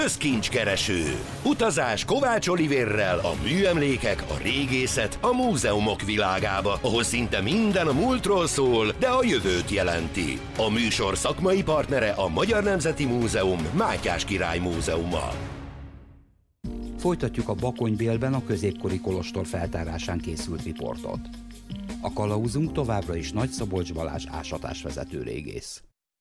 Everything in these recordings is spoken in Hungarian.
Közkincskereső. Utazás Kovács Olivérrel a műemlékek, a régészet, a múzeumok világába, ahol szinte minden a múltról szól, de a jövőt jelenti. A műsor szakmai partnere a Magyar Nemzeti Múzeum, Mátyás Király Múzeuma. Folytatjuk a Bakonybélben a középkori kolostor feltárásán készült riportot. A kalauzunk továbbra is Nagy Szabolcs Balázs ásatásvezető régész.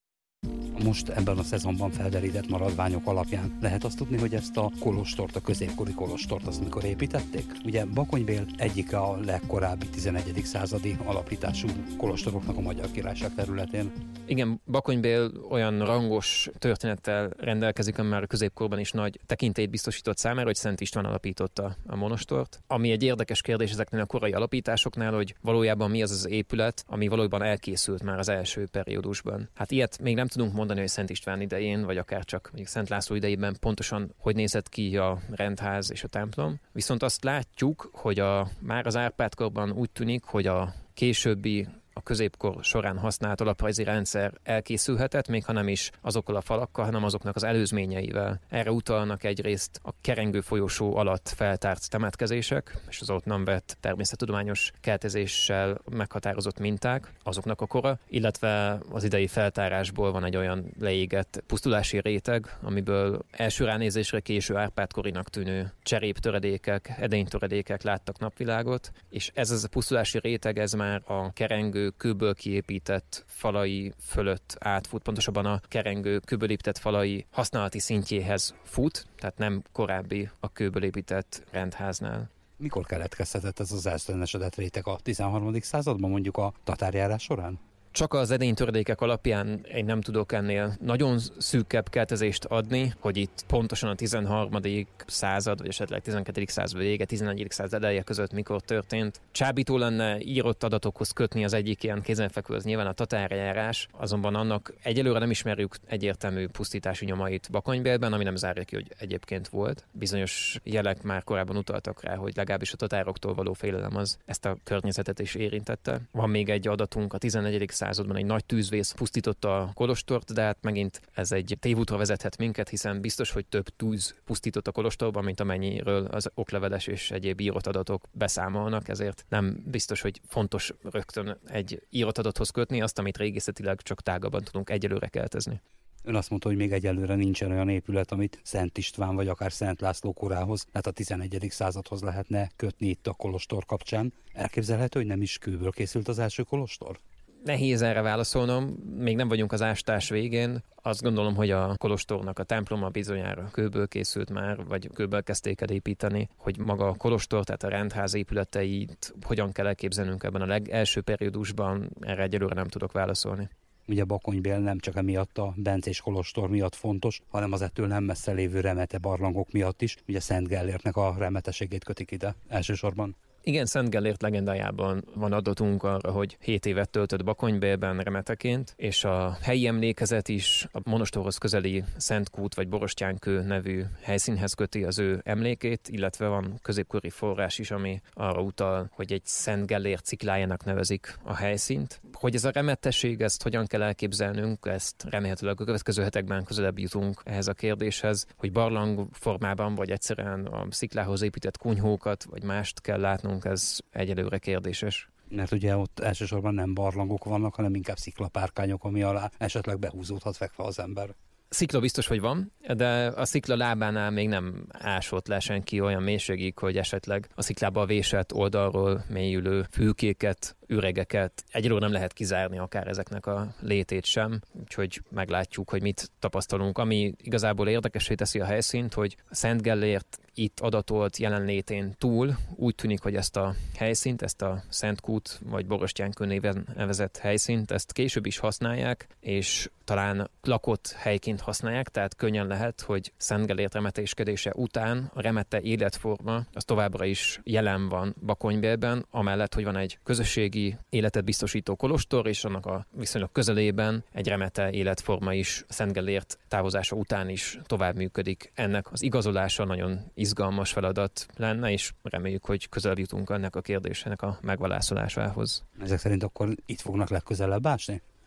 Most ebben a szezonban felderített maradványok alapján lehet azt tudni, hogy ezt a kolostort, a középkori kolostort azt mikor építették? Ugye Bakonybél egyike a legkorábbi 11. századi alapítású kolostoroknak a Magyar Királyság területén. Igen, Bakonybél olyan rangos történettel rendelkezik, ami már a középkorban is nagy tekintélyt biztosított számára, hogy Szent István alapította a monostort. Ami egy érdekes kérdés ezeknél a korai alapításoknál, hogy valójában mi az az épület, ami valójában elkészült már az első periódusban. Hát ilyet még nem tudunk mondani, hogy Szent István idején, vagy akár csak mondjuk Szent László idejében pontosan hogy nézett ki a rendház és a templom. Viszont azt látjuk, hogy már az Árpád-korban úgy tűnik, hogy a későbbi a középkor során használt alaprajzi rendszer elkészülhetett, még ha nem is azokkal a falakkal, hanem azoknak az előzményeivel. Erre utalnak egyrészt a kerengő folyosó alatt feltárt temetkezések, és az ott nem vett természettudományos keltezéssel meghatározott minták, azoknak a kora, illetve az idei feltárásból van egy olyan leégett pusztulási réteg, amiből első ránézésre késő Árpád-korinak tűnő cseréptöredékek, edénytöredékek láttak napvilágot, és ez a pusztulási réteg, ez már a kerengő kőből kiépített falai fölött átfut, pontosabban a kerengő kőből épített falai használati szintjéhez fut, tehát nem korábbi a kőből épített rendháznál. Mikor keletkezhetett ez az elszörnyesedett réteg a 13. században, mondjuk a tatárjárás során? Csak az edénytöredékek alapján én nem tudok ennél nagyon szűkebb keltezést adni, hogy itt pontosan a 13. század, vagy esetleg 12. század vége, 11. század eleje között mikor történt. Csábító lenne írott adatokhoz kötni az egyik ilyen kézenfekvő, az nyilván a tatárjárás, azonban annak egyelőre nem ismerjük egyértelmű pusztítási nyomait Bakonybélben, ami nem zárja ki, hogy egyébként volt. Bizonyos jelek már korábban utaltak rá, hogy legalábbis a tatároktól való félelem az ezt a környezetet is érintette. Van még egy adatunk a 14. században egy nagy tűzvész pusztította a kolostort, de hát megint ez egy tévútra vezethet minket, hiszen biztos, hogy több tűz pusztított a kolostorban, mint amennyiről az okleveles és egyéb írott adatok beszámolnak, ezért nem biztos, hogy fontos rögtön egy írott adathoz kötni azt, amit régészetileg csak tágabban tudunk egyelőre keltezni. Ön azt mondta, hogy még egyelőre nincsen olyan épület, amit Szent István vagy akár Szent László korához, tehát a 11. századhoz lehetne kötni itt a kolostor kapcsán. Elképzelhető, hogy nem is kőből készült az első kolostor? Nehéz erre válaszolnom, még nem vagyunk az ásatás végén. Azt gondolom, hogy a kolostornak a temploma bizonyára kőből készült már, vagy kőből kezdték el építeni, hogy maga a kolostor, tehát a rendház épületeit hogyan kell elképzelnünk ebben a legelső periódusban, erre egyelőre nem tudok válaszolni. Ugye Bakonybél nem csak emiatt a bencés kolostor miatt fontos, hanem az ettől nem messze lévő remete barlangok miatt is. Ugye Szent Gellértnek a remeteségét kötik ide elsősorban. Igen, Szent Gellért legendájában van adatunk arra, hogy 7 évet töltött Bakonybélben remeteként, és a helyi emlékezet is a monostorhoz közeli Szentkút vagy Borostyánkő nevű helyszínhez köti az ő emlékét, illetve van középkori forrás is, ami arra utal, hogy egy Szent Gellért sziklájának nevezik a helyszínt. Hogy ez a remetesség, ezt hogyan kell elképzelnünk, ezt remélhetőleg a következő hetekben közelebb jutunk ehhez a kérdéshez, hogy barlang formában, vagy egyszerűen a sziklához épített kunyhókat, vagy mást kell látnunk, ez egyelőre kérdéses. Mert ugye ott elsősorban nem barlangok vannak, hanem inkább sziklapárkányok, ami alá esetleg behúzódhat fekve az ember. Szikla biztos, hogy van, de a szikla lábánál még nem ásott le senki olyan mélységig, hogy esetleg a sziklába vésett oldalról mélyülő fülkéket, üregeket egyelőre nem lehet kizárni akár ezeknek a létét sem, úgyhogy meglátjuk, hogy mit tapasztalunk. Ami igazából érdekessé teszi a helyszínt, hogy Szent Gellért itt adatolt jelenlétén túl úgy tűnik, hogy ezt a helyszínt, ezt a Szentkút vagy Borostyánkő néven nevezett helyszínt, ezt később is használják, és talán lakott helyként használják, tehát könnyen lehet, hogy Szent Gellért remetéskedése után a remete életforma az továbbra is jelen van Bakonybélben, amellett, hogy van egy közösségi életet biztosító kolostor, és annak a viszonylag közelében egy remete életforma is Szent Gellért távozása után is tovább működik. Ennek az igazolása nagyon izgalmas feladat lenne, és reméljük, hogy közelebb jutunk ennek a kérdésének a megválaszolásához. Ezek szerint akkor itt fognak legközelebb ásni?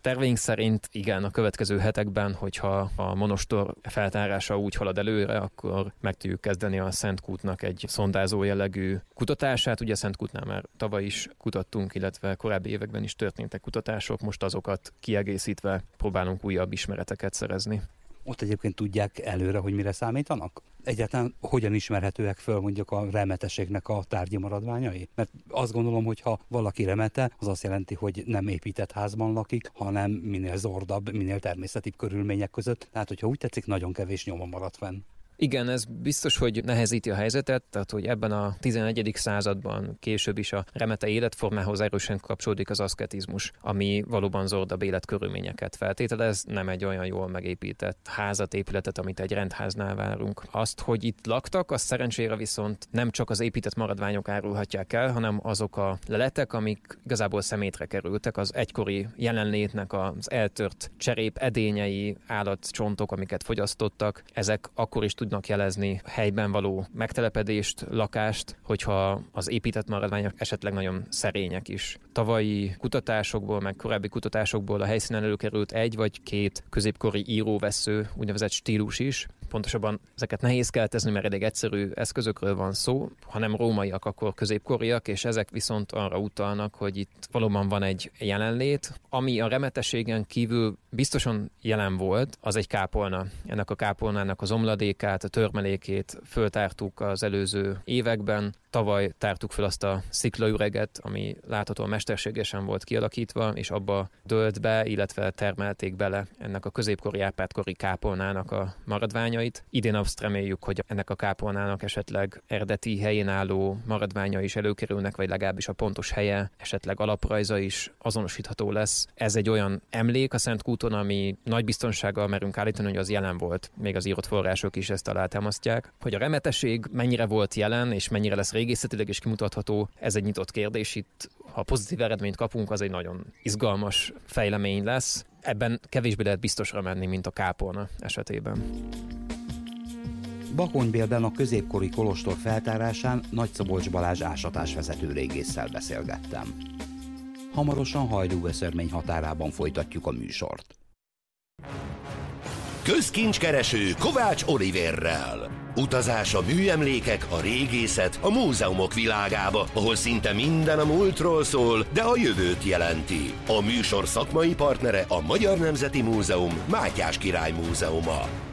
Terveink szerint igen, a következő hetekben, hogyha a monostor feltárása úgy halad előre, akkor meg tudjuk kezdeni a Szentkútnak egy szondázó jellegű kutatását. Ugye Szentkútnál már tavaly is kutattunk, illetve korábbi években is történtek kutatások, most azokat kiegészítve próbálunk újabb ismereteket szerezni. Ott egyébként tudják előre, hogy mire számítanak? Egyáltalán hogyan ismerhetőek föl mondjuk a remetességnek a tárgyi maradványai? Mert azt gondolom, hogy ha valaki remete, az azt jelenti, hogy nem épített házban lakik, hanem minél zordabb, minél természetibb körülmények között. Tehát, hogyha úgy tetszik, nagyon kevés nyoma maradt fenn. Igen, ez biztos, hogy nehezíti a helyzetet, tehát hogy ebben a 11. században később is a remete életformához erősen kapcsolódik az aszketizmus, ami valóban zordabb életkörülményeket feltételez, nem egy olyan jól megépített házat, épületet, amit egy rendháznál várunk. Azt, hogy itt laktak, az szerencsére viszont nem csak az épített maradványok árulhatják el, hanem azok a leletek, amik igazából szemétre kerültek, az egykori jelenlétnek az eltört cserép edényei, állatcsontok, amiket fogyasztottak, ezek akkor is tudnak jelezni helyben való megtelepedést, lakást, hogyha az épített maradványok esetleg nagyon szerények is. Tavalyi kutatásokból, meg korábbi kutatásokból a helyszínen előkerült egy vagy két középkori íróvessző, úgynevezett stílus is. Pontosabban ezeket nehéz keltezni, mert elég egyszerű eszközökről van szó, hanem rómaiak, akkor középkoriak, és ezek viszont arra utalnak, hogy itt valóban van egy jelenlét, ami a remetességen kívül biztosan jelen volt, az egy kápolna. Ennek a kápolnának az omladékát, a törmelékét föltártuk az előző években. Tavaly tártuk fel azt a sziklaüreget, ami láthatóan mesterségesen volt kialakítva, és abba dőlt be, illetve termelték bele ennek a középkori Árpád-kori kápolnának a maradványait. Idén azt reméljük, hogy ennek a kápolnának esetleg eredeti helyén álló maradványa is előkerülnek, vagy legalábbis a pontos helye, esetleg alaprajza is azonosítható lesz. Ez egy olyan emlék a Szentkúton, ami nagy biztonsággal merünk állítani, hogy az jelen volt. Még az írott források is ezt alátámasztják. Hogy a remetesség mennyire volt jelen, és mennyire lesz régészetileg is kimutatható, ez egy nyitott kérdés. Itt, ha pozitív eredményt kapunk, az egy nagyon izgalmas fejlemény lesz. Ebben kevésbé lehet biztosra menni, mint a kápolna esetében. Bakonybélben a középkori kolostor feltárásán Nagyszobolcs Balázs ásatásvezető régésszel beszélgettem. Hamarosan Hajdúveszörmény határában folytatjuk a műsort. Közkincskereső Kovács Oliverrel. Utazás a műemlékek, a régészet, a múzeumok világába, ahol szinte minden a múltról szól, de a jövőt jelenti. A műsor szakmai partnere a Magyar Nemzeti Múzeum, Mátyás Király Múzeuma.